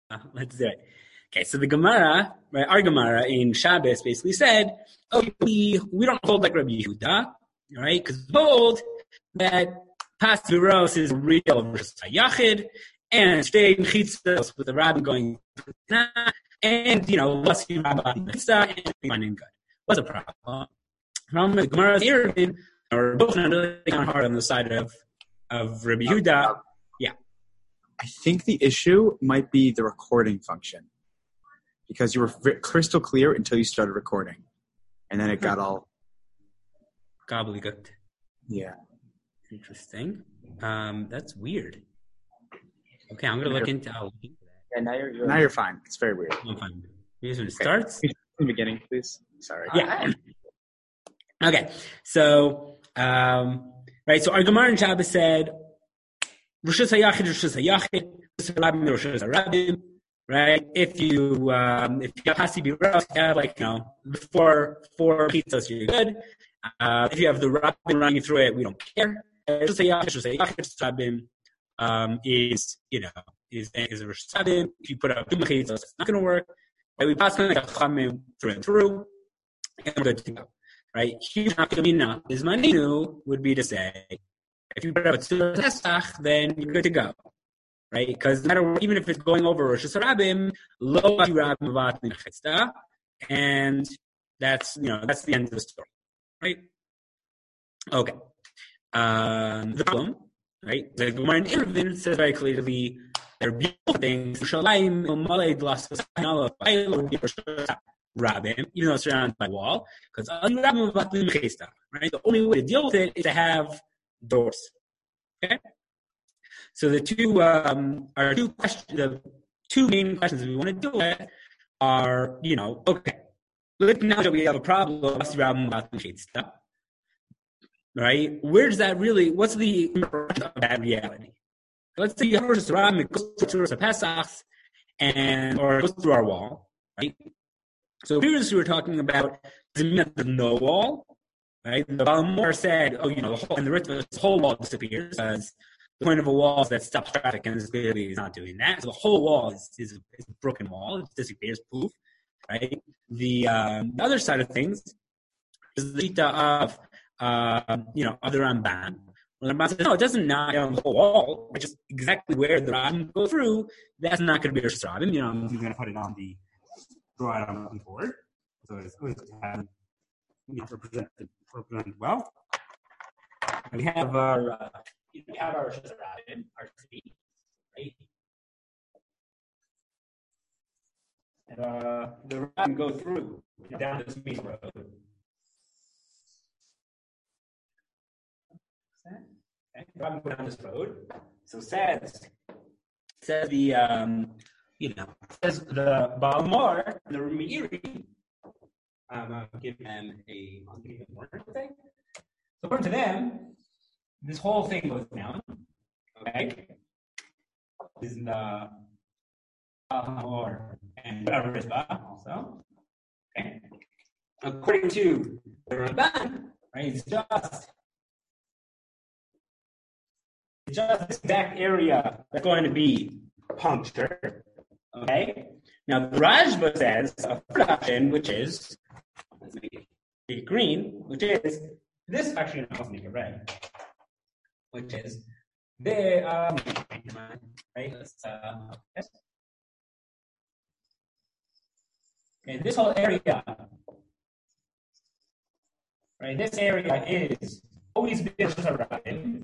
let's do it. Okay, so the Gemara, right, our Gemara in Shabbos basically said, we don't hold like Rabbi Yehuda, right? Because we hold that Pas Viros is real versus Yachid, and staying Chitzos with the rabbin going, and, Lasi Rabbi Mitzvah, and finding good. What's the problem? From the Gemara's Eruvin, or both not really kind of hard on the side of Rabbi Yehuda. Yeah. I think the issue might be the recording function. Because you were crystal clear until you started recording. And then it got all... gobbledygook. Yeah. Interesting. That's weird. Okay, I'm going to look into that. Yeah, now you're fine. It's very weird. I'm fine. Here's when it starts. From the beginning, please. Sorry. Yeah. Okay, so, right, so our Gemara in Shabbos said, Rosh HaYachid, Rosh HaRabim, Rosh HaRabim, right? If you have Hasi Biros, you have before 4 pizzas, you're good. If you have the Rabbin running through it, we don't care. Rosh HaYachid, Rabim is a Rosh Hashanah. If you put up 2 mechitzos, it's not going to work. Right? We pass on like a Chamim through and through, and we're good to go. Right? Huge is maninu would be to say, if you put up a Tzur Pesach, then you're good to go. Right? Because no matter what, even if it's going over Rosh Hashanah, lo Rabim Avat Minchatzta, and that's the end of the story. Right? Okay. The problem, right? The Gemara in Eruvin says very clearly there are beautiful things. Rabim, even though it's surrounded by a wall, because right? The only way to deal with it is to have doors. Okay. So the two main questions we want to deal with are, okay, let's now that we have a problem, right? Where does that really? What's the impression of that reality? Let's say you have Rosh Hashanah, it goes through Rosh Pesach, or it goes through our wall, right? So previously we were talking about does it mean that there's no wall, right? The Balmor said, the whole wall disappears because the point of a wall is that stops traffic, and this clearly is not doing that. So the whole wall is a broken wall; it disappears, poof, right? The other side of things is the shita of other Ramban. Well, Ramban says, no, it doesn't knock down the whole wall, but just exactly where the Rabbim go through, that's not going to be Rosh Hashanah. I'm going to put it on the board. So it's going to have represented well. We have our Rosh Hashanah, our city, right? And the Rabbim go through down this main road. Okay, Rabbim go down this road. So says the says the Balmor, the Meiri. I'll give them one thing. So according to them, this whole thing goes down. Okay, this is the Balmor and Rizbah also. Okay, according to the Ramban, right, it's just this exact area that's going to be punctured. Okay? Now, the Rajba says a third option, which is, let's make it green, which is this, actually, no, let's make it red, which is right? Okay, this whole area, right? This area is always been Rabim.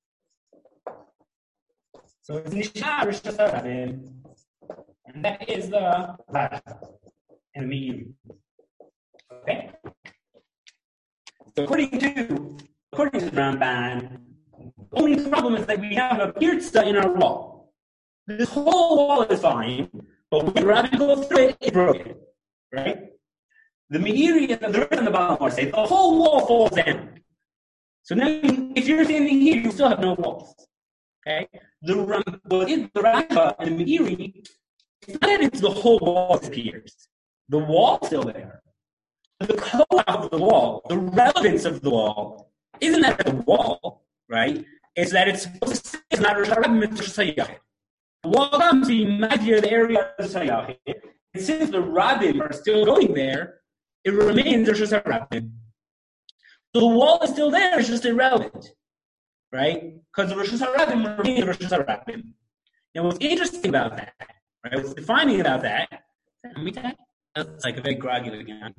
So it's Nishar Rosh Hashanah, and that is the Raja and the Meiri. Okay? So according to Ramban, the only problem is that we have a pirza in our wall. This whole wall is fine, but when Rabbi goes through it, it's broken. Right? The Meiri and the Rizbah and the Balmor say the whole wall falls down. So now, if you're standing here, you still have no walls. Okay? The Rajba and the Meiri, it's not that it's the whole wall disappears. The wall's still there. The color of the wall, the relevance of the wall, isn't that the wall, right? It's that it's supposed to say it's not Rosh Hashanah, it's Rosh Hashanah. The wall comes, so you imagine the area of Sayachid. And since the Rabbim are still going there, it remains Rosh Hashanah. So the wall is still there, it's just irrelevant. Right? Because the Rosh Hashanah remains Rosh Hashanah. Now what's interesting about that, right? What's defining about that, it's like a very groggy again.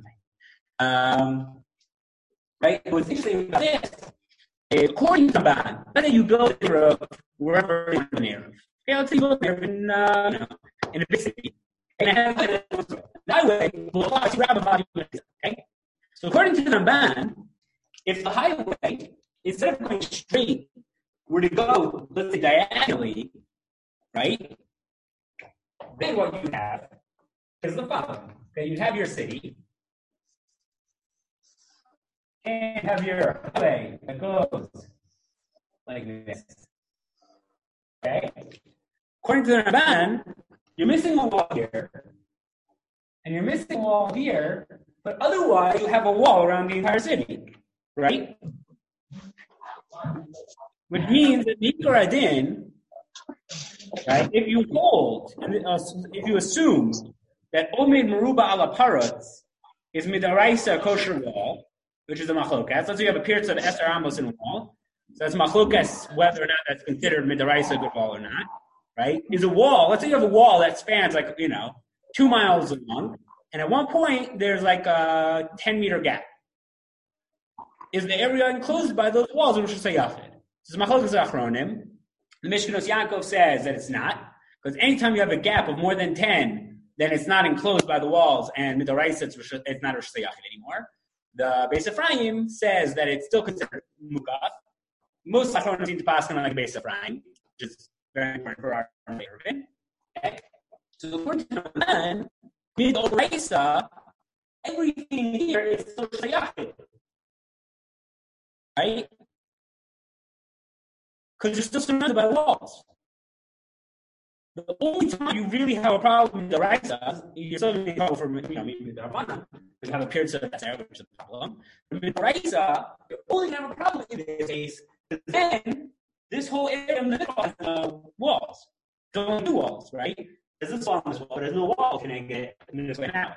Right? What's interesting about this, according to Ban, let's say you go to wherever in an area. Okay, let's say you go there in a big city. And that way, we'll apply to Rabbi. Okay? So according to the Ramban, if the highway, instead of going straight, were to go, let's say, diagonally, right? Then what you have is the following. Okay, you have your city, and have your highway that goes like this. Okay? According to the Ramban, you're missing a wall here, and you're missing a wall here, but otherwise you have a wall around the entire city, right? Which means that Mikor Adin, right, if you hold, if you assume that Omed Meruba ala Parutz is Midaraisa kosher wall, which is a machlokas. Let's say you have a pierce of Esther Amos in a wall. So that's machlokas whether or not that's considered Midaraisa good wall or not. Right? Is a wall. Let's say you have a wall that spans 2 miles long, and at one point there's like a 10-meter gap. Is the area enclosed by those walls in Rosh Hashanah? This is Machlokes Achronim. The Mishkanos Yaakov says that it's not, because anytime you have a gap of more than 10, then it's not enclosed by the walls, and Midaraisa it's not Rosh Hashanah anymore. The Beis Ephraim says that it's still considered Mukaf. Most Achronim seem to pass on like Beis Ephraim, which is very important for our Eruvin. Okay? So according to the man, Midaraisa, everything here is still Shayachid. Right? Because you're still surrounded by walls. The only time you really have a problem with the Raisa, you're still going to trouble for maybe the Rabbanan, because you have a period of that's which is a problem. But with the Raisa, you only have a problem in this case, because then this whole area in the middle has no walls. Don't do walls, right? There's this wall on this wall, there's no wall connecting it in this way now.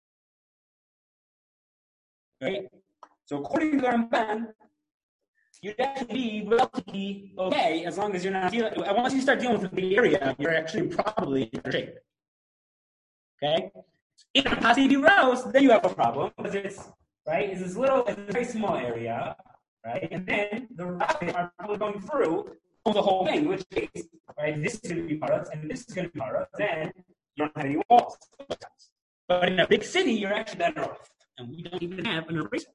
Right? So according to the Ramban, you'd actually be relatively okay as long as you're not dealing. Once you start dealing with the area, you're actually probably in better shape. Okay? If it's Hasidic Rouse, then you have a problem because it's this little, it's a very small area, right? And then the rabbis are probably going through the whole thing, which is this is going to be Paras and this is going to be Paras. Then you don't have any walls. But in a big city, you're actually better off, and we don't even have an eraser.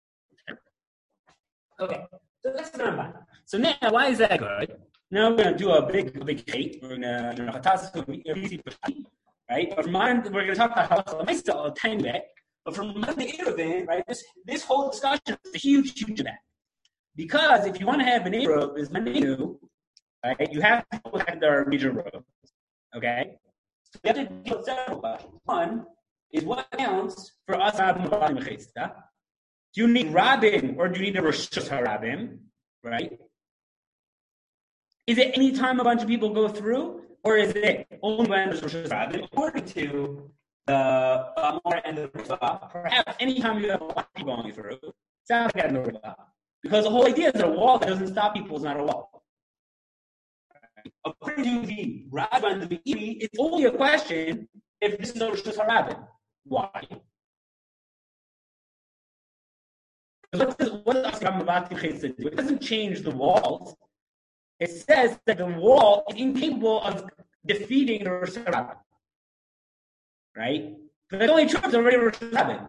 Okay. So that's the Ramban. So now, why is that good? Now we're going to do a big hate. We're going to, right? But from mine, we're going to talk about halacha still a tiny bit. But from the Eruvin, right? This whole discussion is a huge event. Because if you want to have an Eruv, is Manenu, right? You have to have their major road. Okay? So you have to deal with several questions. One is what counts for us to do you need Rabbim or do you need a Rosh Hashanah, right? Is it any time a bunch of people go through, or is it only when there's Rosh Hashanah? According to the Amor and the Riva, perhaps any time you have a lot of people going through, sounds like a Riva. Because the whole idea is that a wall that doesn't stop people is not a wall. According to the Rabbi and the Be'iri, it's only a question if this is a Rosh Hashanah. Why? What does do? It doesn't change the walls. It says that the wall is incapable of defeating the Rosh Hashanah. Right? But that's only true if it's already Rosh Hashanah.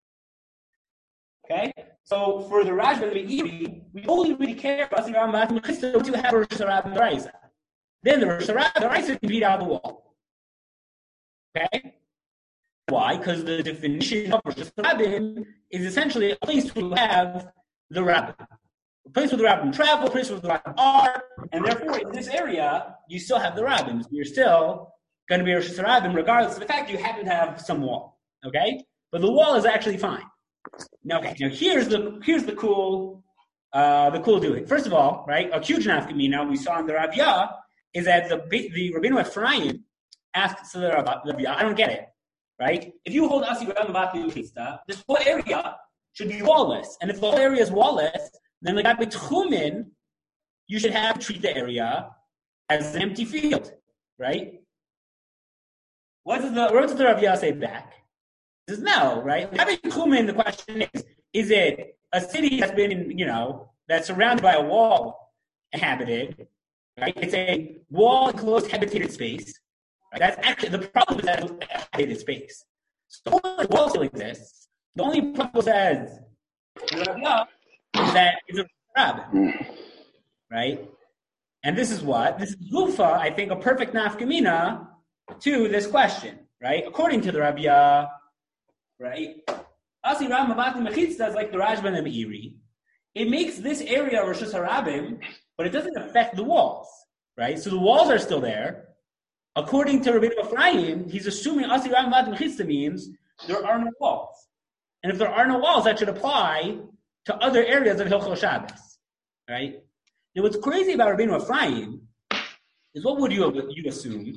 Okay? So for the Rashba and the Be'iri, we only really care about the Rambam Mechista to have Rosh Hashanah and the Raisa. Then the Rosh Hashanah and the Raisa can beat out the wall. Okay? Why? Because the definition of Rosh Hashanah is essentially a place where you have the rabbin. A place where the rabbin travel, a place where the rabbin are, and therefore in this area, you still have the rabbins. You're still going to be Rosh Hashanah regardless of the fact you happen to have some wall. Okay? But the wall is actually fine. Now here's the cool doing. First of all, right, a huge nafkamina we saw in the Rav Yah is that the Rabbeinu Ephraim asks the Rabbi, I don't get it, right? If you hold Asi Rabbi Mavati Mechitza, this whole area should be wallless. And if the whole area is wallless, then like Tchumen, you should have to treat the area as an empty field, right? What does the Rabbi say back? He says no, right? Tchumen, the question is it a city that's been, that's surrounded by a wall inhabited, right? It's a wall-enclosed habitated space. Right? That's actually, the problem is that it's a habitated space. So the wall still exists. The only problem says is that it's a rabbin, right? And this is what? This is Gufa, I think, a perfect nafkamina to this question, right? According to the Rabbi, right? Asi Ram Mavati Mechitza is like the Rashba and the Meiri. It makes this area Rosh Hashanah, but it doesn't affect the walls, right? So the walls are still there. According to Rabbeinu Ephraim, he's assuming Asi Ram Mavati Mechitza means there are no walls. And if there are no walls, that should apply to other areas of Hilchos Shabbos, right? Now, what's crazy about Rabbeinu Ephraim is what would you assume?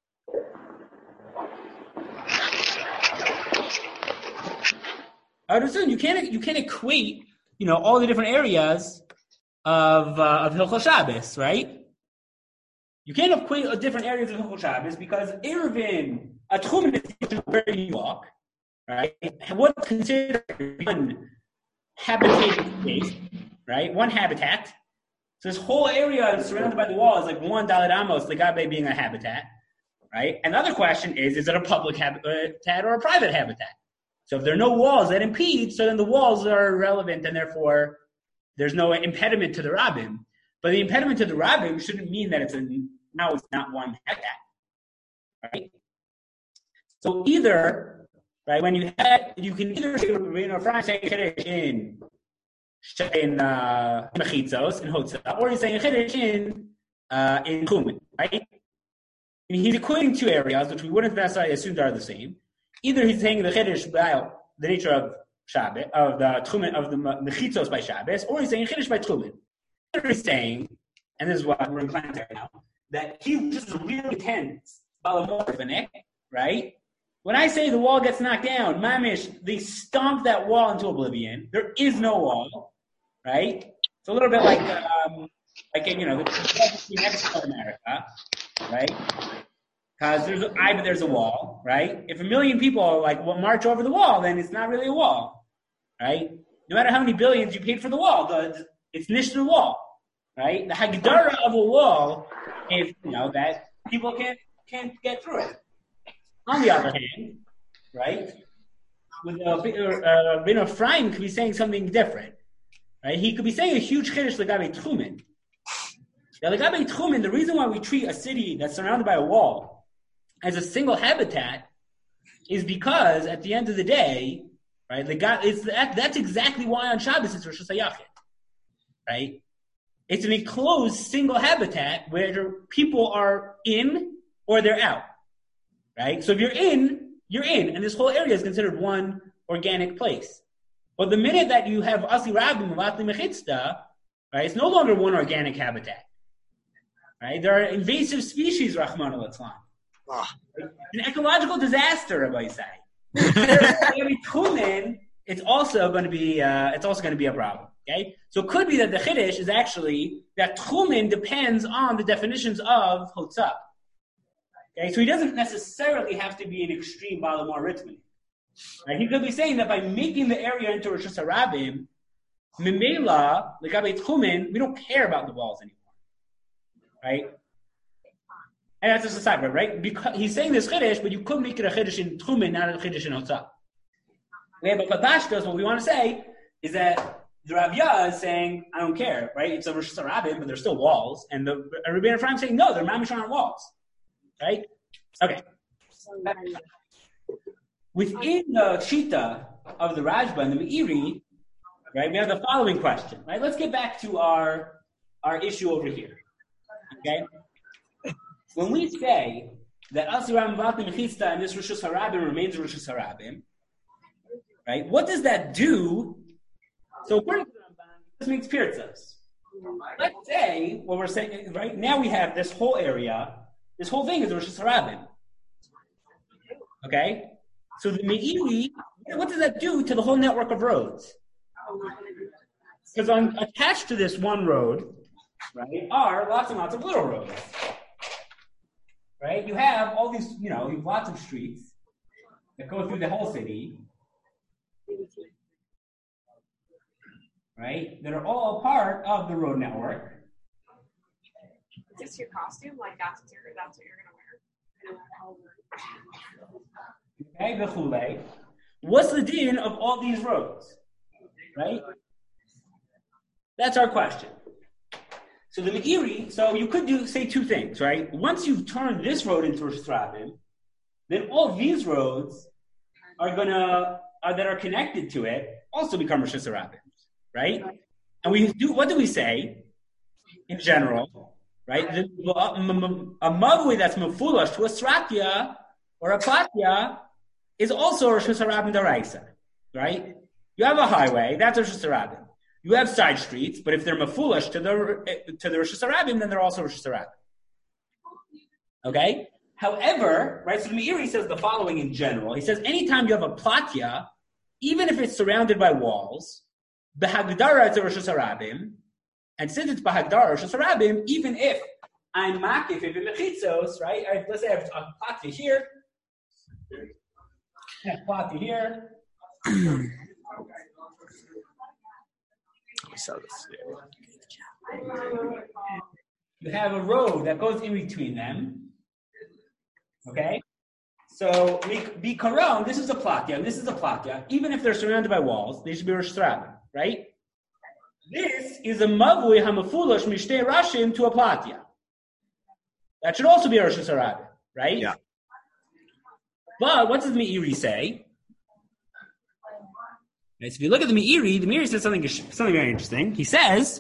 I would assume you can't equate all the different areas of Hilchos Shabbos, right? You can't equate different areas of Hilchos Shabbos because Eruvin, a Tchumen is where you walk, right? What's considered one habitated space, right? One habitat. So this whole area surrounded by the wall is like one Dalet Amos, Legabe being a habitat, right? Another question is it a public habitat or a private habitat? So if there are no walls that impede, so then the walls are irrelevant and therefore there's no impediment to the Rabbim. But the impediment to the Rabbim shouldn't mean that it's not one habitat, right? So either, right, when you can either say Kiddush in Mechitzos, in Hotzah, or you're saying Kiddush in Tchumen, right? And he's equating two areas, which we wouldn't necessarily assume are the same. Either he's saying the Kiddush by the nature of Shabbos, of the Tchumen, of the Mechitzos by Shabbos, or he's saying Kiddush by Tchumen. Either he's saying, and this is what we're inclined to right now, that he just really intense balamorphanik, right? When I say the wall gets knocked down, mamish, they stomp that wall into oblivion. There is no wall, right? It's a little bit like the Mexico and America, right? Because there's a wall, right? If 1 million people march over the wall, then it's not really a wall, right? No matter how many billions you paid for the wall, it's nicht the wall, right? The hagdara of a wall is that people can't get through it. On the other hand, right, with Rabbeinu Ephraim could be saying something different, right? He could be saying a huge chiddush legabe Tchumen. Now, legabe Tchumen, the reason why we treat a city that's surrounded by a wall as a single habitat is because at the end of the day, right, that's exactly why on Shabbos it's Rosh Hashanah, right? It's an enclosed single habitat where people are in or they're out. Right? So if you're in, and this whole area is considered one organic place. But the minute that you have Asi Rabbim, Mavati Mechitza, right, it's no longer one organic habitat. Right? There are invasive species, Rahman al-Islam. An ecological disaster, Rabbi say. It's also going to be a problem. Okay? So it could be that the Chiddush is actually that Tchumen depends on the definitions of Hotzah. Okay, so he doesn't necessarily have to be an extreme Balamor Ritman. Right? He could be saying that by making the area into Rosh Hashanah, Mimela, Legabe Tchumen, we don't care about the walls anymore. Right? And that's just a side, right? Because he's saying this Chiddush, but you could make it a Chiddush in Tchumen, not a Chiddush in Hotzah. Okay, but Padashkas, what we want to say is that the Rabbi is saying, I don't care, right? It's a Rosh Hashanah, but there's still walls. And the Rabbeinu Ephraim is saying, no, they're mamish on walls. Right? Okay. Within the Shita of the Rashba and the Meiri, right, we have the following question. Right? Let's get back to our issue over here. Okay? When we say that Asiram Mavati Mechitza and this Rosh Hashanah remains Rosh Hashanah, right? What does that do? So according to the Ramban, this makes pirtzas. let's say what we're saying, right? Now we have this whole area, this whole thing is Rosh Hashanah. Okay? So the Meiri, what does that do to the whole network of roads? Because attached to this one road, right, are lots and lots of little roads. Right? You have all these, you have lots of streets that go through the whole city. Right? That are all part of the road network. Is this your costume? Like that's what you're gonna wear? Okay, v'chulei. What's the din of all these roads? Right? That's our question. So the Meiri, so you could say two things, right? Once you've turned this road into Rosh Hashanah, then all these roads that are connected to it also become Rosh Hashanah, right? And what do we say in general, right? A mavui that's mafulash to a sratya or a platya is also Rosh Hashanah daraisa, right? You have a highway, that's Rosh Hashanah. You have side streets, but if they're mafulash to the Rosh Hashanah, then they're also Rosh Hashanah. Okay? However, right, so the Meiri says the following in general. He says anytime you have a platya, even if it's surrounded by walls, Bahagdara it's a Rosh Hashanah, and since it's Bahagdara Rosh Hashanah, even if I'm makif, if it's mechitzos, right? Let's say I have a platya here, and a platya here. You have a road that goes in between them. Okay? So, Bikaron, this is a platya, and this is a platya. Even if they're surrounded by walls, they should be Rosh Hashanah, right? This is a mavui hamafulash mishtei rashim to a platya. That should also be a Rosh Hashanah, right? Yeah. But what does the Meiri say? Right, so if you look at the Meiri says something very interesting. He says,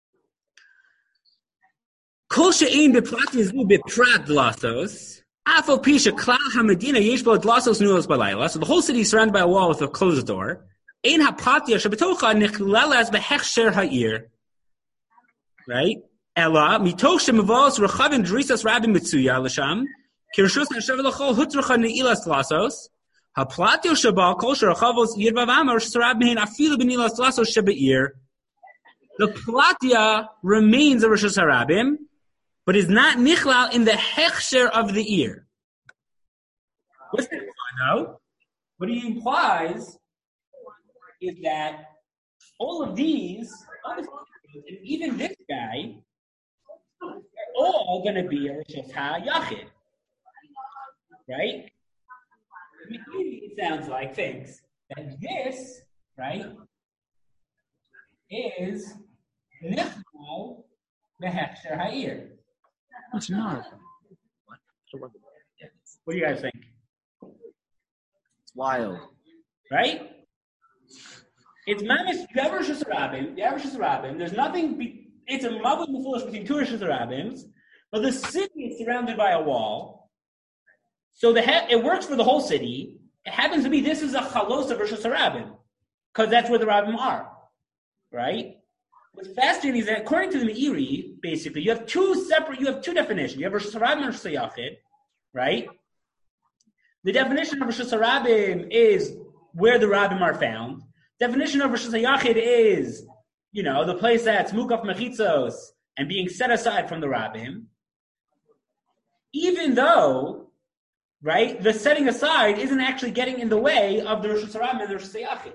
Kol she'ein beplatya zu beprat dlasos, afal pisha klal haMedina yesh bo dlasos nuos balayla. So the whole city is surrounded by a wall with a closed door. Ein haplatya shebetocha nechlalas behechsher ha'ir. Right? Ela mitoch shemavos rechavim drisas rabim mitzuya l'sham kirshus hashav l'chol hutracha neilas dlasos. Haplatyo sheba kol sherachavos yirvavam or sarab mehin afilu benilas dlasos shebeir. The platya remains a Rosh Hashanah, but is not nichlal in the hechsher of the ear. What's that imply, though? What he implies is that all of these, and even this guy, are all going to be a Rosh Hashanah Yachid. Right? It sounds like thinks that this, right, is nichlal behechsher ha'ir. It's not. What do you guys think? It's wild. Right? It's mamish. You have Rosh Hashanah. There's nothing. It's a mavud mefulish between two Rosh Hashanahs, but the city is surrounded by a wall. So it works for the whole city. It happens to be this is a chalos of Rosh Hashanah because that's where the rabbim are, right? What's fascinating is that according to the Meiri, basically, you have two definitions. You have Rosh Hashanah and Rosh Hashanah, right? The definition of Rosh Hashanah is where the rabbim are found. Definition of Rosh Hashanah is, the place that's mukaf mechitzos and being set aside from the rabbim. Even though, right, the setting aside isn't actually getting in the way of the Rosh Hashanah and the Rosh Hashanah.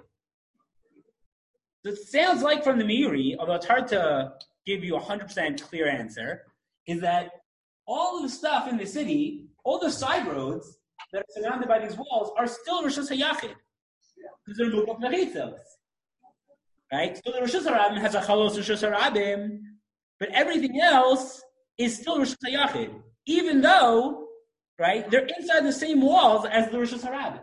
It sounds like from the Meiri, although it's hard to give you 100% clear answer, is that all of the stuff in the city, all the side roads that are surrounded by these walls are still Rosh Hashanah. Because they're Mukaf Mechitzos. Right? So the Rosh Hashanah has a Chalos Rosh Hashanah, but everything else is still Rosh Hashanah. Even though, right, they're inside the same walls as the Rosh Hashanah.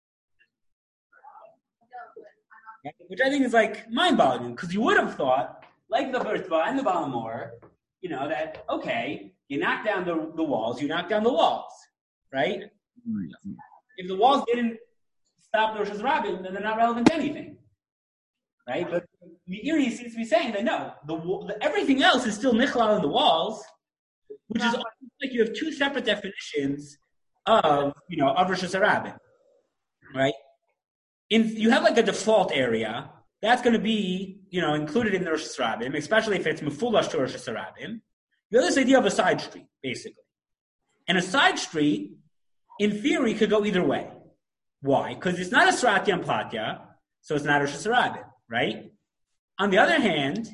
Which I think is like mind-boggling, because you would have thought, like the Bertva and the Balamor, that, okay, you knock down the walls, right? If the walls didn't stop the Rosh Hashanah, then they're not relevant to anything. right? But Meiri seems to be saying that no, everything else is still Nichlal in the walls, which is almost like you have two separate definitions of Rosh Hashanah, right? You have like a default area that's going to be included in the Rosh Hashanah, especially if it's mefulash to Rosh Hashanah. You have this idea of a side street, basically, and a side street, in theory, could go either way. Why? Because it's not a Sratya and Platya, so it's not Rosh Hashanah, right? On the other hand,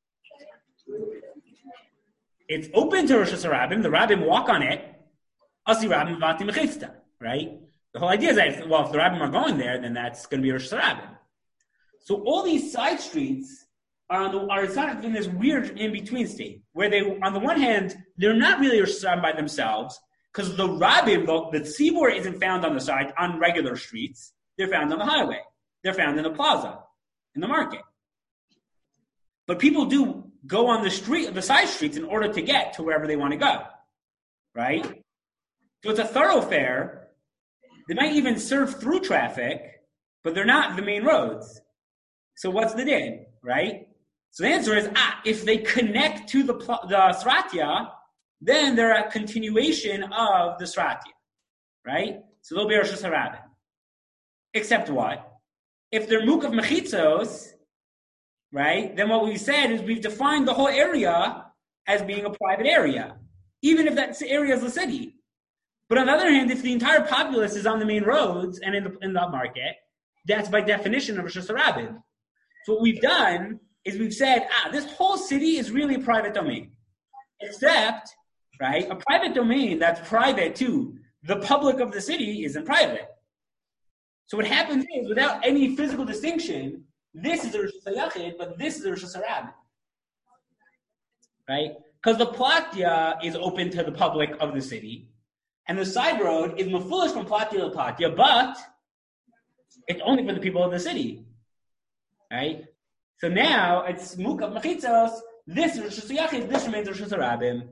it's open to Rosh Hashanah. The Rabbim walk on it. Asi Rabbim vati mechitzta, right? The whole idea is that if the Rabbim are going there, then that's going to be Rosh Hashanah. So all these side streets are in this weird in-between state, where they, on the one hand, they're not really Rosh Hashanah by themselves, because the Rabbim, the tzibur isn't found on the side, on regular streets. They're found on the highway. They're found in the plaza, in the market. But people do go on the side streets in order to get to wherever they want to go, right? So it's a thoroughfare. They might even serve through traffic, but they're not the main roads. So what's the din, right? So the answer is, if they connect to the Sratya, then they're a continuation of the Sratya, right? So they'll be Rosh Hashanah. Except what? If they're Mukav Mechitzos, right, then what we've said is we've defined the whole area as being a private area, even if that area is the city. But on the other hand, if the entire populace is on the main roads and in the market, that's by definition of Rosh Hashanah. So what we've done is we've said, this whole city is really a private domain. Except, right, a private domain that's private to the public of the city isn't private. So what happens is, without any physical distinction, this is a Rosh Hashanah, but this is a Rosh Hashanah. Right? Because the Platya is open to the public of the city, and the side road is mefulish from Platya to Platya, but it's only for the people of the city. Right? So now it's Mukav Mechitzos, this is Rosh Hashanah, this remains Rosh Hashanah.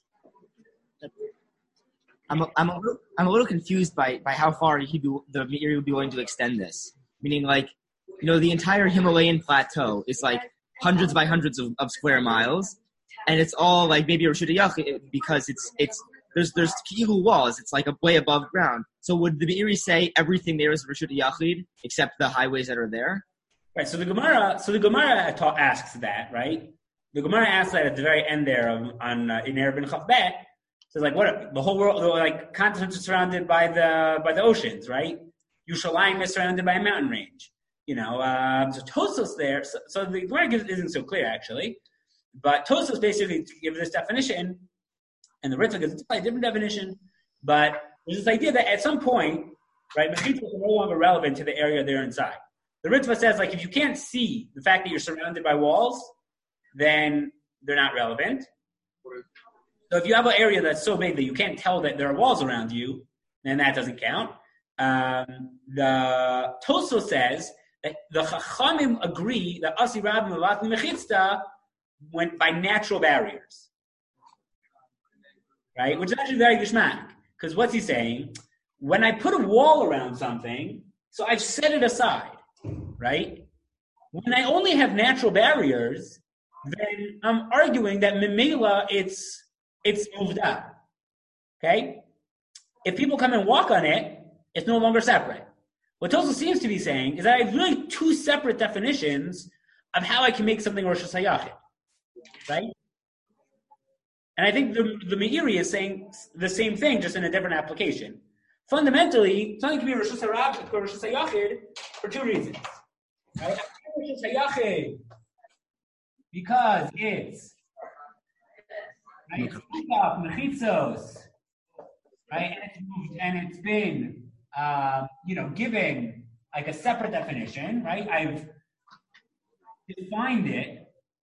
I'm a little confused by how far the Meiri would be willing to extend this. Meaning, like, the entire Himalayan plateau is like hundreds by hundreds of square miles, and it's all like maybe Rosh Hashanah because there's kilu walls. It's like a way above ground. So would the Meiri say everything there is Rosh Hashanah except the highways that are there? Right. So the Gemara asks that, right? The Gemara asks that at the very end there in Erubin Chaf Bet. So it's like what the whole world, like continents are surrounded by the oceans, right? Yerushalayim is surrounded by a mountain range. So Tosfos there. So the Gemara isn't so clear actually, but Tosfos basically gives this definition, and the Ritva gives a slightly different definition. But there's this idea that at some point, right, Mechitzos are no longer relevant to the area they're inside. The Ritva says, like, if you can't see the fact that you're surrounded by walls, then they're not relevant. So if you have an area that's so big that you can't tell that there are walls around you, then that doesn't count. The Tosfos says that the Chachamim agree that Asi Rabbim Levat Mechitzta went by natural barriers, right? Which is actually very gishmak, because what's he saying? When I put a wall around something, so I've set it aside, right? When I only have natural barriers, then I'm arguing that Mimela it's moved up. Okay? If people come and walk on it, it's no longer separate. What Tosfos seems to be saying is that I have really two separate definitions of how I can make something Rosh Hashanah. Right? And I think the Meiri is saying the same thing, just in a different application. Fundamentally, something can be Rosh Hashanah for two reasons. Right? Rosh Hashanah because it's right, it's mechitzos, right, and it's been given like a separate definition, right? I've defined it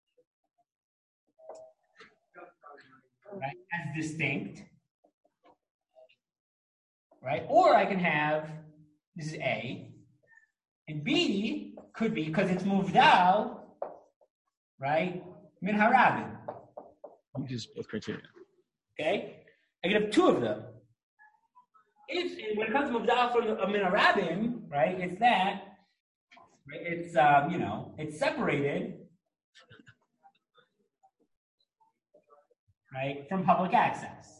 right as distinct, right? Or I can have this is A, and B could be because it's moved out, right? Min harabim. Just both criteria. Okay, I can have two of them. When it comes to Mubdal from a Min Harabim, right, it's that Right? It's it's separated, right, from public access.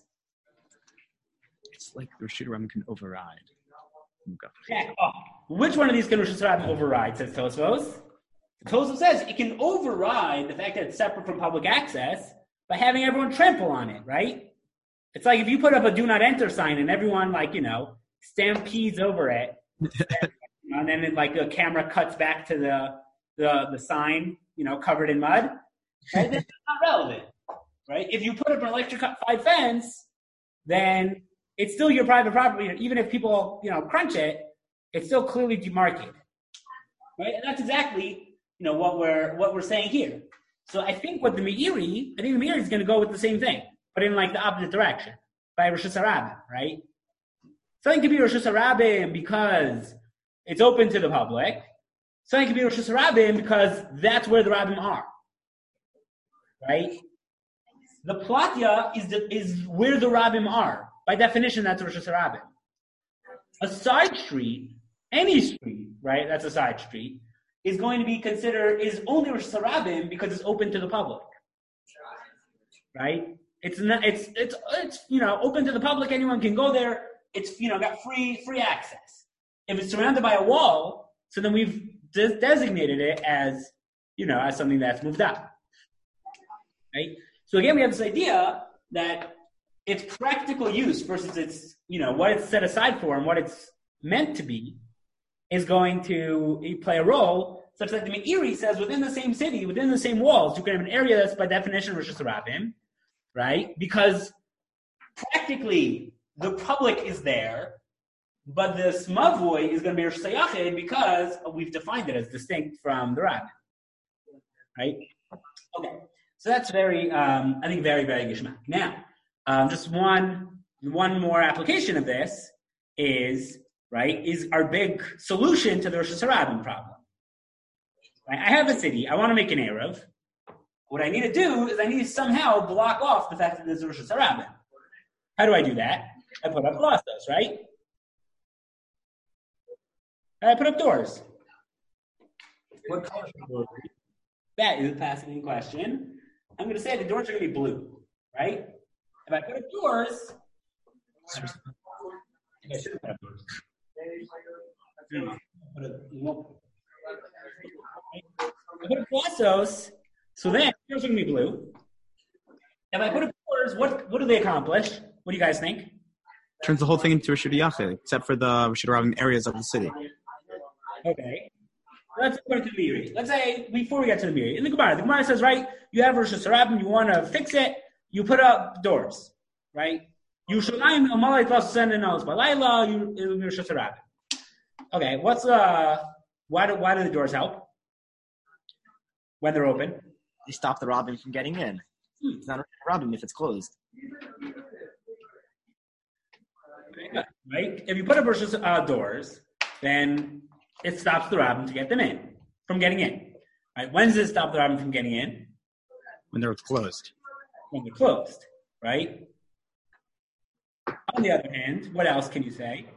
It's like the Rashid Rabin can override. Yeah. Oh, which one of these can Rosh Hashanah override, says Tosfos? Tosfos says it can override the fact that it's separate from public access by having everyone trample on it, right? It's like if you put up a do not enter sign and everyone stampedes over it, and then the camera cuts back to the sign, covered in mud, right? That's not relevant, right? If you put up an electrified fence, then it's still your private property. Even if people, crunch it, it's still clearly demarcated, right? And that's exactly, what we're saying here. So I think the Meiri is going to go with the same thing, but in the opposite direction by Rosh Hashanah, right? Something could be Rosh Hashanah because it's open to the public. Something could be Rosh Hashanah because that's where the rabbim are, right? The platya is where the rabbim are. By definition, that's Rosh Hashanah. A side street, any street, right? That's a side street, is going to be considered is only Rosh Hashanah because it's open to the public, right? It's not. It's open to the public. Anyone can go there. It's got free access. If it's surrounded by a wall, so then we've designated it as as something that's moved out, right? So again, we have this idea that its practical use versus its, what it's set aside for and what it's meant to be is going to play a role such that the Meiri says within the same city, within the same walls, you can have an area that's by definition Rosh Hashanah, right? Because practically the public is there, but the Smavoi is going to be Rosh Hashanah because we've defined it as distinct from the Rabbin, right? Okay, so that's very, I think very, very gishmak. Now, just one more application of this is our big solution to the Rosh Hashanah problem. Right? I have a city. I want to make an Erev. What I need to do is I need to somehow block off the fact that there's a Rosh Hashanah. How do I do that? I put up glossos, right? I put up doors. What color should the doors be? That is a fascinating question. I'm going to say the doors are going to be blue, right? If I put up doors, I should put up doors. I put up glossos, so then doors are going to be blue. If I put up doors, what do they accomplish? What do you guys think? Turns the whole thing into Rashid Yachid, except for the Rashid Rabin areas of the city. Okay. Let's go to the Meiri. Let's say, before we get to the Meiri, in the Gemara says, right, you have Rosh Hashanah, you want to fix it, you put up doors, right? Yushalayim Amalei Tvasen and Alos Balayla, you Rosh Hashanah. Okay, why do the doors help when they're open? They stop the rabbin from getting in. It's not a rabbin if it's closed. Right? If you put up Rosh doors, then it stops the rabbin from getting in. Right? When does it stop the rabbin from getting in? When they're closed. When they're closed, right? On the other hand, what else can you say?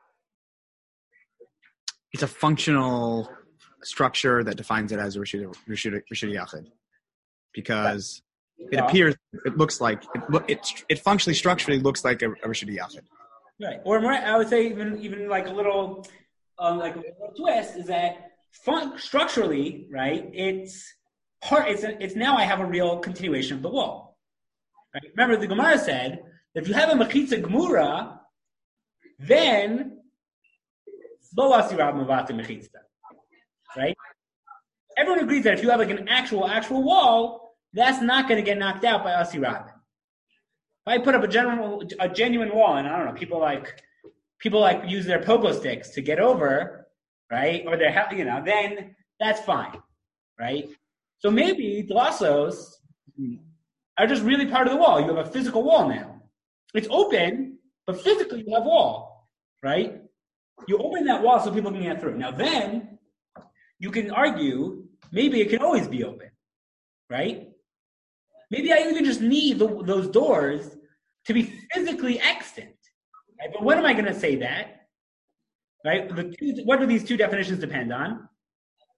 It's a functional structure that defines it as a Rashid Yachid. Because it appears, it looks like, it functionally, structurally looks like a Rashid Yachid. Right. Or more, I would say even like a little twist is that structurally, right, it's now I have a real continuation of the wall. Right? Remember, the Gemara said that if you have a mechitza gemura, then lo asirab mavata mechitza. Right? Everyone agrees that if you have like an actual wall, that's not going to get knocked out by asirab. If I put up a genuine wall, and I don't know, people like use their pogo sticks to get over, right? Or then that's fine, right? So maybe glossos are just really part of the wall. You have a physical wall now. It's open, but physically you have wall, right? You open that wall so people can get through. Now then, you can argue maybe it can always be open, right? Maybe I even just need those doors to be physically extant. Right? But when am I going to say that? Right? What do these two definitions depend on?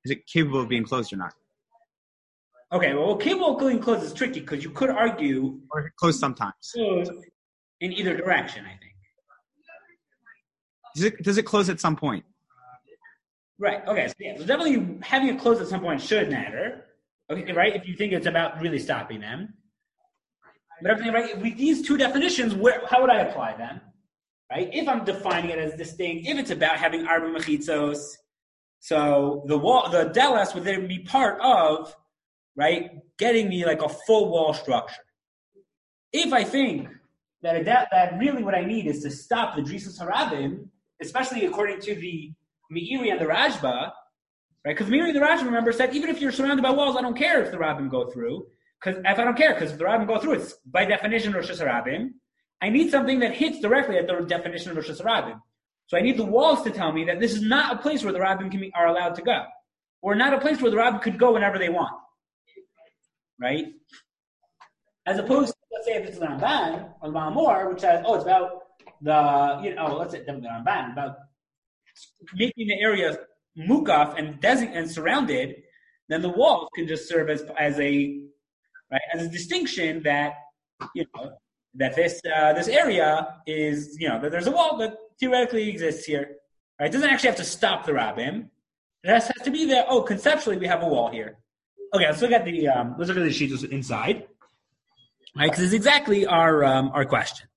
is it capable of being closed or not? Okay, well, capable of being closed is tricky because you could argue Or closed sometimes. closed in either direction, I think. Does it close at some point? Right. Okay. So yeah, so definitely having it closed at some point should matter. Okay. Right. If you think it's about really stopping them. But everything right with these two definitions, how would I apply them? Right. If I'm defining it as distinct, if it's about having arba mechitzos, so the delas would then be part of, right, getting me like a full wall structure. If I think that really what I need is to stop the Drisus Harabim, especially according to the Meiri and the Rajba, right? Because Meiri and the Rajba, remember, said even if you're surrounded by walls, I don't care if the Rabbim go through. Because if the Rabbim go through, it's by definition Rosh Hashanah. I need something that hits directly at the definition of Rosh Hashanah. So I need the walls to tell me that this is not a place where the Rabbim are allowed to go, or not a place where the Rabbim could go whenever they want, right? As opposed to, let's say, if it's the Ramban or the Ma'amor, which says, it's about let's say the Ramban, about making the area mukaf and surrounded, then the walls can just serve as a distinction that that this area is that there's a wall that theoretically exists here. Right? It doesn't actually have to stop the Rabbim. It has to be there. Conceptually we have a wall here. Okay, let's look at the sheets inside. Right, because it's exactly our question.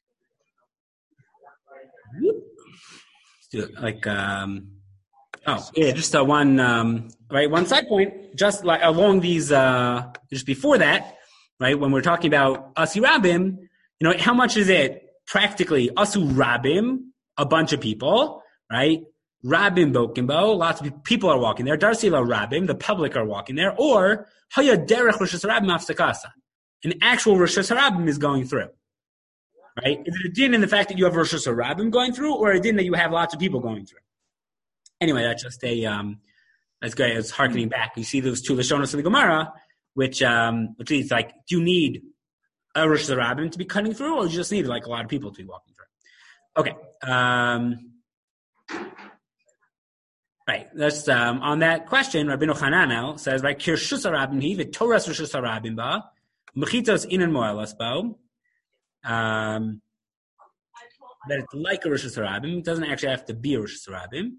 Let's do it just one side point, just like along these, just before that, right, when we're talking about Asi Rabim, how much is it practically Asu Rabim, a bunch of people, right? Rabim Bokimbo, lots of people are walking there. Darsila Rabim, the public are walking there, or Haya Derech Rosh Hashanah Mafsakasa. An actual Rosh Hashanah is going through, right? Is it a din in the fact that you have Rosh Hashanah going through, or a din that you have lots of people going through? Anyway, that's just that's great. It's harkening back. You see those two Lashonos of the Gemara, which is like, do you need a Rosh Hashanah to be cutting through, or do you just need like a lot of people to be walking through? Okay. Right. That's on that question. Rabbeinu Hananel says, right, Kirshus Harabim he v'Torah Rosh Hashanah ba. Mechitos inan moelas bo, that it's like a Rosh Hashanah. It doesn't actually have to be a Rosh Hashanah.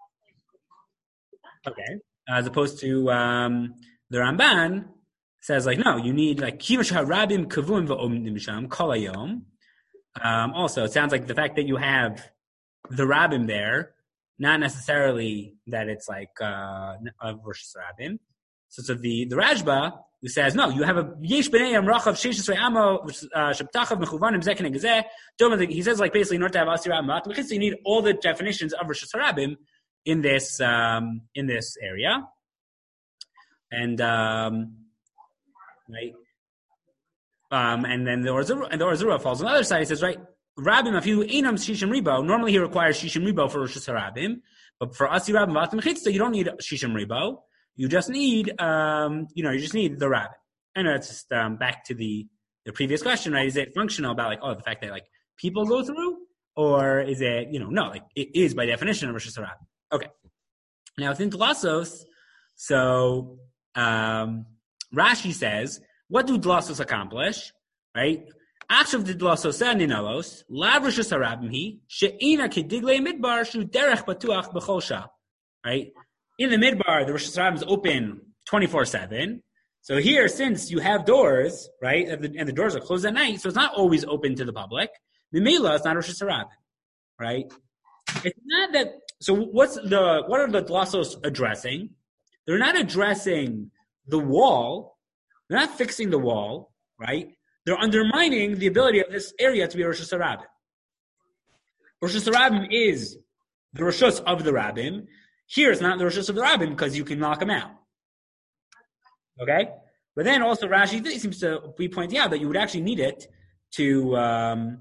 Okay. As opposed to the Ramban says, like, no, you need like kivash harabim kavum va'omdim sham kol hayom. Also, it sounds like the fact that you have the Rabbim there, not necessarily that it's like a Rosh Hashanah. So the Rajba, who says, no, you have a yesh b'nei amrachav sheishes amo sheptachav mechuvanim zekin egzeh. He says, like, basically in order to have asira amat, you need all the definitions of Rosh Hashanah in this area, and right, and then the Orzura falls on the other side. He says, right, Rabbim afilu einam shishim ribo. Normally he requires shishim ribo for Rosh Hashanah, but for asira amat mechitza you don't need shishim ribo. You just need, you just need the Rabbim. And it's just back to the previous question, right? Is it functional about like, the fact that like people go through, or is it, no, like it is by definition of Rosh Hashanah. Okay. Now within Dlasos, so Rashi says, what do Dlasos accomplish? Right? Akshav the Dlasos ninalos, lav Rosh Hashanah he she'ina kediglei midbar shu derech batuach b'chol. Right? In the midbar, the Rosh Hashanah is open 24/7. So here, since you have doors, right, and the doors are closed at night, so it's not always open to the public. Mimela, it's not Rosh Hashanah, right? It's not that. So what are the Dlasos addressing? They're not addressing the wall. They're not fixing the wall, right? They're undermining the ability of this area to be Rosh Hashanah. Rosh Hashanah is the Roshos of the Rabbim. Here it's not the Roshos of the Rabbim because you can knock them out. Okay? But then also Rashi seems to be pointing out that you would actually need it to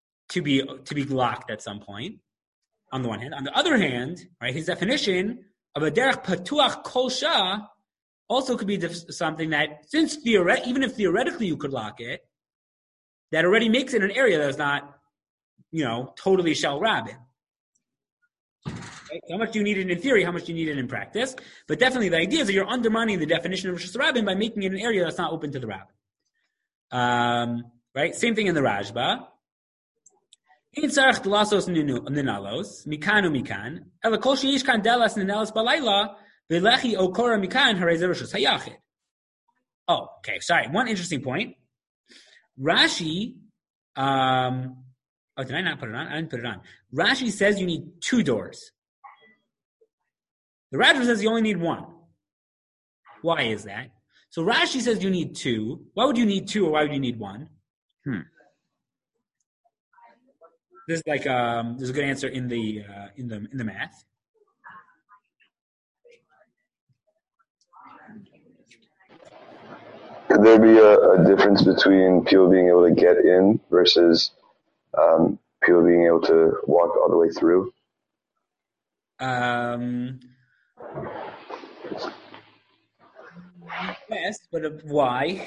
be locked at some point, on the one hand. On the other hand, right, his definition of a derech patuach kol shah also could be something that, since even if theoretically you could lock it, that already makes it an area that's not, totally shel Rabbim. Right? So how much do you need it in theory? How much do you need it in practice? But definitely the idea is that you're undermining the definition of Rosh Hashanah by making it an area that's not open to the rabbin. Right? Same thing in the Rashba. In tzarich delasos ninalos mikan umikan ela kol sheyesh kan delas ninalos balayla v'lechi okora mikan harei Rosh Hayachid. Oh, okay. Sorry. One interesting point. Rashi. Did I not put it on? I didn't put it on. Rashi says you need 2 doors. The Rashba says you only need 1. Why is that? So Rashi says you need 2. Why would you need 2 or why would you need 1? This is like there's a good answer in the math. Could there be a difference between people being able to get in versus people being able to walk all the way through? Yes, but why?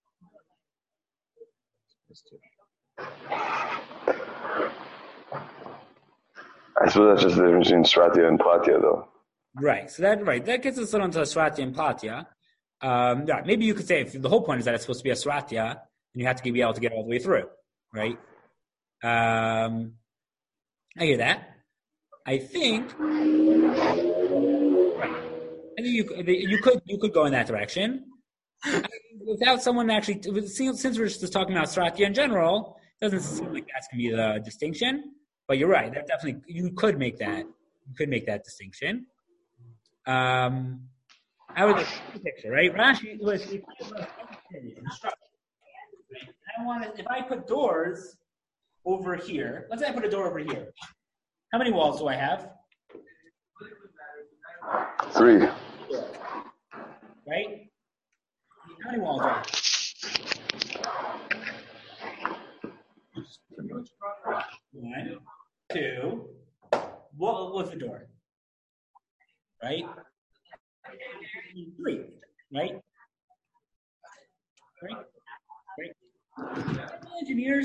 I suppose that's just the difference between Sratya and Platya, though. Right. So that gets us onto Sratya and Platya. Yeah, maybe you could say if the whole point is that it's supposed to be a Sratya, and you have to be able to get all the way through, right? I hear that. I think you could go in that direction without someone actually. Since we're just talking about Sratya in general, it doesn't seem like that's going to be the distinction. But you're right. That definitely you could make that. You could make that distinction. I would look at the picture, right? Rashi was. I want to. If I put doors over here, let's say I put a door over here. How many walls do I have? 3. Right? How many walls do I have? 1, 2. What's the door? Right? 3. Right? Engineers.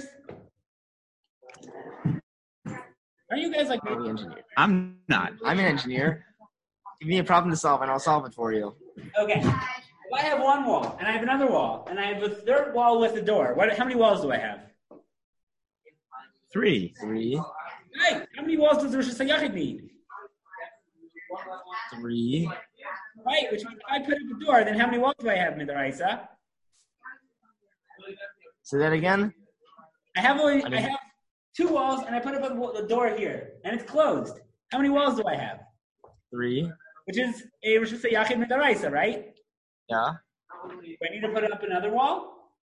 Are you guys like me? Engineer? I'm not. I'm an engineer. Give me a problem to solve, and I'll solve it for you. Okay. If I have one wall, and I have another wall, and I have a third wall with a door, how many walls do I have? 3. Right. How many walls does Rosh Hashanah need? 3. Right. Which means if I put up a door, then how many walls do I have, Midaraisa? Say that again. I have 2 walls, and I put up the door here, and it's closed. How many walls do I have? 3. Which is a Rosh Hashanah Midaraisa, right? Yeah. Do I need to put up another wall?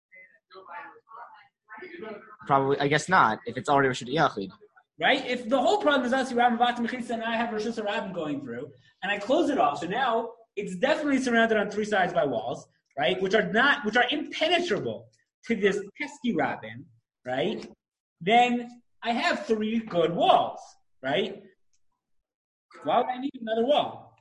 Probably. I guess not. If it's already Rosh Yachid. Right? If the whole problem is Asi Rabin Vat Mechitza and I have Rosh Hashanah going through, and I close it off, so now it's definitely surrounded on 3 sides by walls, right? Which are impenetrable to this pesky Rabin, right? Then I have 3 good walls, right? Why would I need another wall?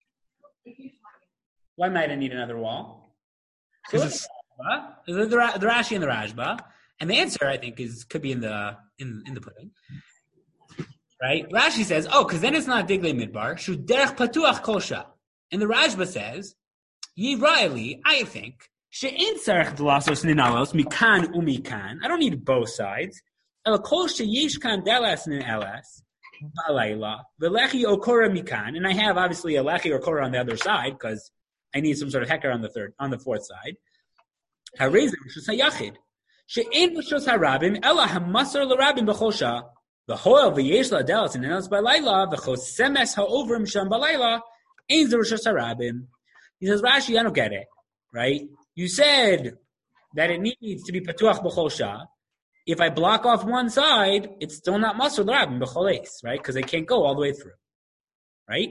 Why might I need another wall? So look at the Rashi and the Rashba, and the answer I think could be in the pudding, right? Rashi says, because then it's not diglei midbar, shu derech patuach kosha, and the Rashba says, Yira'eli, I think, she'ein tzarech delasos ninalos mikan umikan. I don't need both sides. El kol sheyesh kan delas ninelas balayla v'lechi okora mikan, and I have obviously a lechi or okora on the other side because I need some sort of heker on the fourth side. Harei Rosh Hayachid she'ein Rosh Harabim ela hamasar l'rabim b'chosha v'hoel v'yesh la'delas ninelas balayla v'chosemes ha'ovrim sham balayla ein Rosh Harabim. He says, Rashi, I don't get it, right? You said that it needs to be patuach b'chosha. If I block off one side, it's still not masur l'rabim b'choles, right? Because they can't go all the way through, right?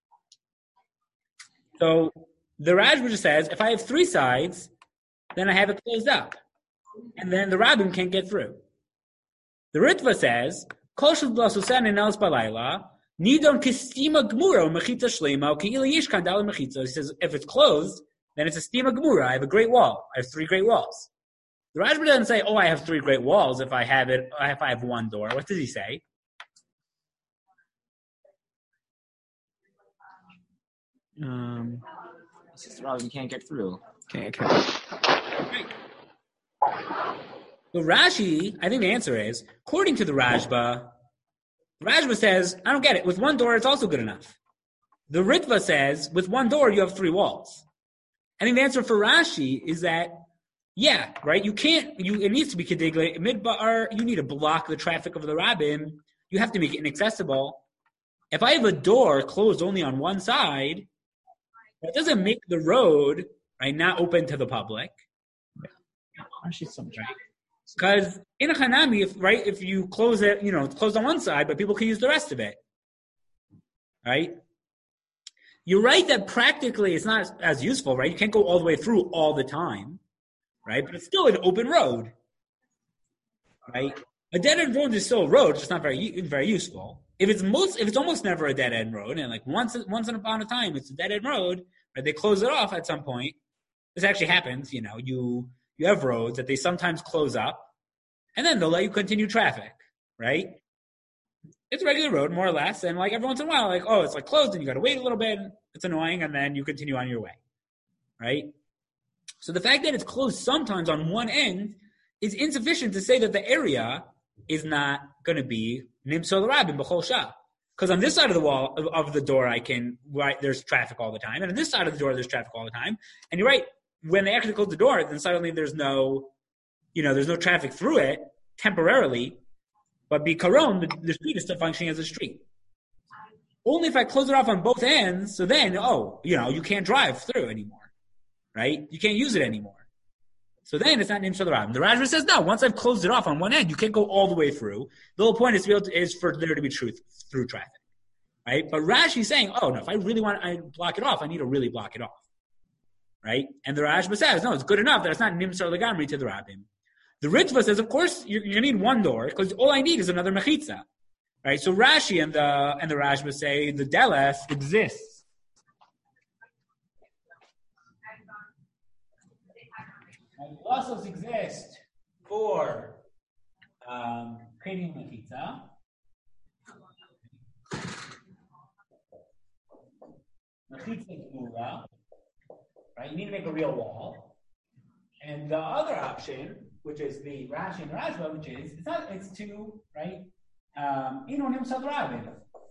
So the Rashba just says, if I have 3 sides, then I have it closed up, and then the rabbim can't get through. The Ritva says, Kol shel blasusan enelas balayla nidon kistima gemura mechitza shlema keila yish kan dal mechitza. He says, if it's closed, then it's a stima gemura. I have a great wall. I have 3 great walls. The Rashba doesn't say, I have 3 great walls if I have 1 door. What does he say? Sister Robin can't get through. Okay. So Rashi, I think the answer is, according to the Rajba says, I don't get it. With one door, it's also good enough. The Ritva says, with one door, you have 3 walls. I think the answer for Rashi is that, yeah, right? It needs to be Kedigle. Midbar, you need to block the traffic of the Rabbim. You have to make it inaccessible. If I have a door closed only on one side, that doesn't make the road, right, not open to the public. Rashi's so much. Because in a Hanami, if you close it, it's closed on one side, but people can use the rest of it. Right? You're right that practically it's not as useful, right? You can't go all the way through all the time, right? But it's still an open road, right? A dead-end road is still a road, it's just not very useful. If it's almost never a dead-end road, and like once upon a time it's a dead-end road, right? They close it off at some point. This actually happens, you have roads that they sometimes close up, and then they'll let you continue traffic, right? It's a regular road, more or less, and like every once in a while, it's like closed, and you got to wait a little bit. It's annoying, and then you continue on your way, right? So the fact that it's closed sometimes on one end is insufficient to say that the area is not going to be nimsol rabin b'chol shah. Because on this side of the wall of the door, there's traffic all the time, and on this side of the door, there's traffic all the time. And you're right. When they actually close the door, then suddenly there's no traffic through it temporarily, but bikaron, the street is still functioning as a street. Only if I close it off on both ends, so then, you can't drive through anymore, right? You can't use it anymore. So then it's not nimshal rabin. The Rajva says, no, once I've closed it off on one end, you can't go all the way through. The whole point is for there to be truth through traffic, right? But Rashi's saying, oh, no, if I really want to block it off, I need to really block it off. Right? And the Rashba says, no, it's good enough that it's not nimsar legamri to the Rabbim. The Ritva says, of course, you need one door, because all I need is another mechitza. Right? So Rashi and the Rashba say the delef exists. And glossos exist for creating mechitza. Mechitza gemura. Right? You need to make a real wall. And the other option, which is the Rashi and the Rashba, which is, it's to, right? Inonim Sadrabin.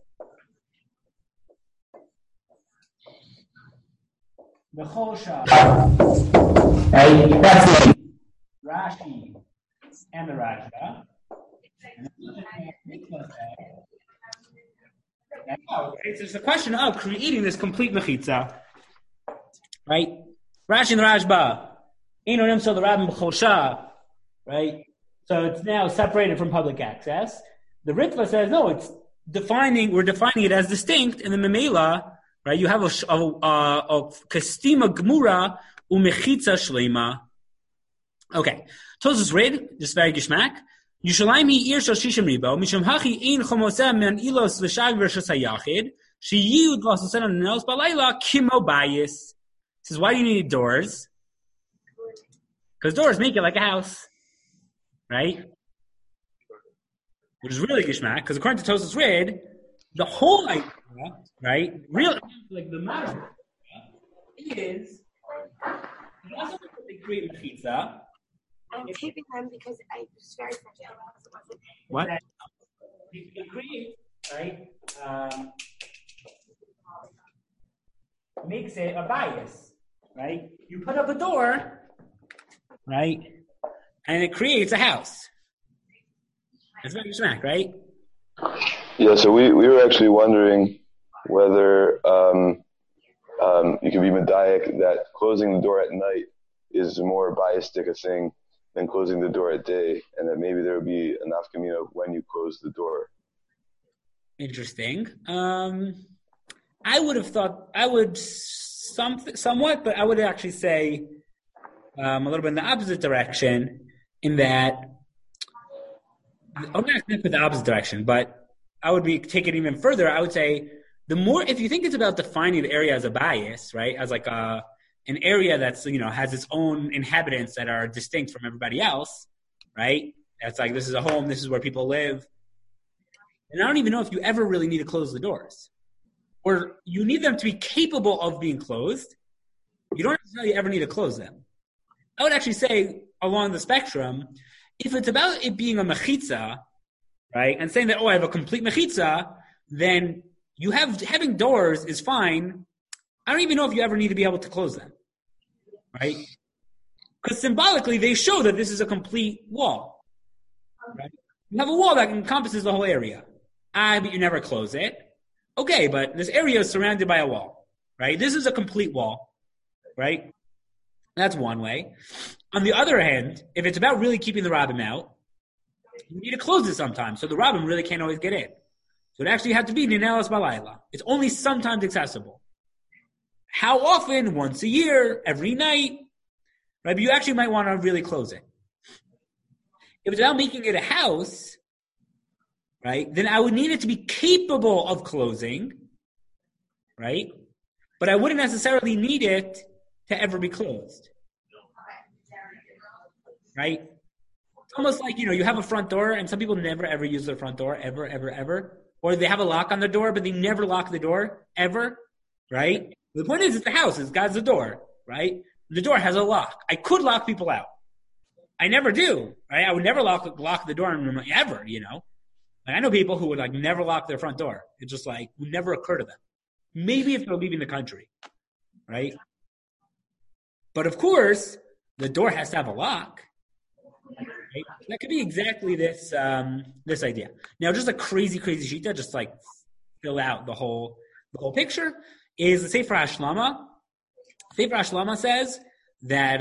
The Chosha. Right? That's like Rashi and the Rashba. It's a question of creating this complete mechitza. Right? Rashi and the Rashba. Inonim so the Rabbin b'chosha. Right? So it's now separated from public access. The Ritva says, no, we're defining it as distinct, and the Memela, right, you have a kastima gemura umechitza shlema. Okay. Tosus read, just very gishmak. Yushalayim hi ir shel shishim ribo, mishum hachi ein chomoseh men ilos l'shag v'rshas hayachid, sheyiyud v'asosen on nelos balayla kimo bayis. Says, why do you need doors? Because doors make it like a house, right? Which is really gishmak, because according to Tosas Rid, the whole idea, right, like the matter is, it doesn't really create a pizza. I'm taping them because I was very frustrated. What? It creates, right, makes it a bias, right? You put up a door, right, and it creates a house. That's very smack, right? Yeah, so we were actually wondering whether you could be medayek that closing the door at night is more biastic a thing than closing the door at day, and that maybe there would be an nafkamina when you close the door. Interesting. I would have thought, somewhat, but I would actually say a little bit in the opposite direction, in that, I'm not going to put the opposite direction, but I would take it even further. I would say the more, if you think it's about defining the area as a bias, right, as like an area that's, has its own inhabitants that are distinct from everybody else, right? That's like, this is a home, this is where people live. And I don't even know if you ever really need to close the doors. or you need them to be capable of being closed. You don't necessarily ever need to close them. I would actually say along the spectrum, if it's about it being a mechitza, right, and saying that, I have a complete mechitza, then having doors is fine. I don't even know if you ever need to be able to close them, right? Because symbolically, they show that this is a complete wall, right? You have a wall that encompasses the whole area. But you never close it. Okay, but this area is surrounded by a wall, right? This is a complete wall, right? That's one way. On the other hand, if it's about really keeping the rabbim out, you need to close it sometimes, so the rabbim really can't always get in. So it actually has to be ninelas balayla. It's only sometimes accessible. How often? Once a year, every night, right? But you actually might want to really close it. If it's about making it a house, right, then I would need it to be capable of closing, right? But I wouldn't necessarily need it to ever be closed, right? It's almost like, you have a front door, and some people never, ever use their front door, ever, ever, ever. Or they have a lock on the door, but they never lock the door, ever, right? The point is, it's the house. It's God's the door, right? The door has a lock. I could lock people out. I never do, right? I would never lock the door ever, Like, I know people who would never lock their front door. It's just would never occur to them. Maybe if they're leaving the country, right? But of course, the door has to have a lock. Right? That could be exactly this this idea. Now, just a crazy shita, just fill out the whole picture, is the Sefer HaShlama. Sefer HaShlama says that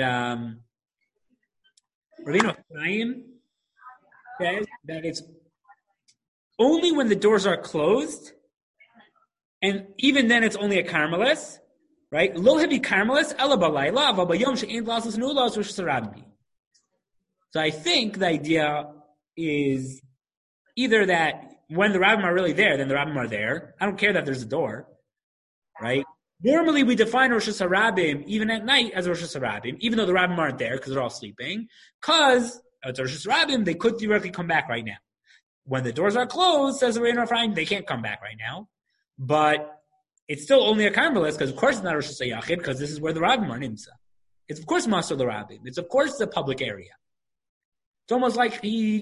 Rabbeinu Chaim says that it's only when the doors are closed, and even then it's only a karmelis, right? Lo hebi karmelis ela balayla v'bayom she'ein lasas nulas v'shesarabbi. So I think the idea is either that when the rabbim are really there, then the rabbim are there. I don't care that there's a door, right? Normally we define Rosh Hashanah even at night as Rosh Hashanah, even though the rabbim aren't there because they're all sleeping. Because it's Rosh Hashanah, they could theoretically come back right now. When the doors are closed, says the Reino Ephraim, they can't come back right now. But it's still only a karmelis because, of course, it's not Rosh Hashanah because this is where the rabbim are nimsa. It's, of course, Master the rabbim. It's, of course, the public area. It's almost like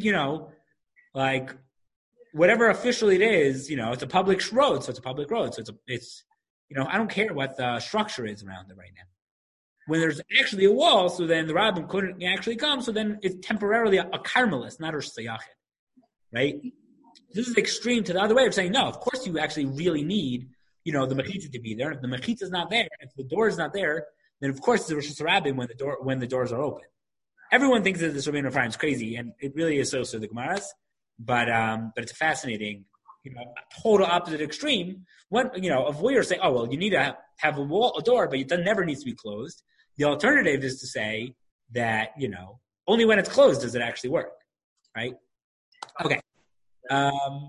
whatever officially it is, it's a public road, so it's a public road. So it's I don't care what the structure is around it right now. When there's actually a wall, so then the rabbin couldn't actually come, so then it's temporarily a karmelis, not a shayachid, right? This is extreme to the other way of saying, no, of course you actually really need, the mechitza to be there. If the mechitza is not there, if the door is not there, then of course it's a Rosh Hashanah when the doors are open. Everyone thinks that this Rabbeinu Ephraim is crazy, and it really is so the Gemaras. But it's a fascinating, total opposite extreme. When of what you're saying, you need to have a door, but it never needs to be closed. The alternative is to say that only when it's closed does it actually work, right? Okay. So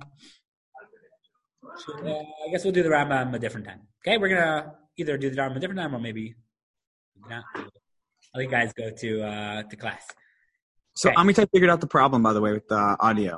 I guess we'll do the Rambam a different time. Okay, we're gonna either do the Rambam a different time or maybe not. I'll let you guys go to class. So Okay. Amitai figured out the problem, by the way, with the audio.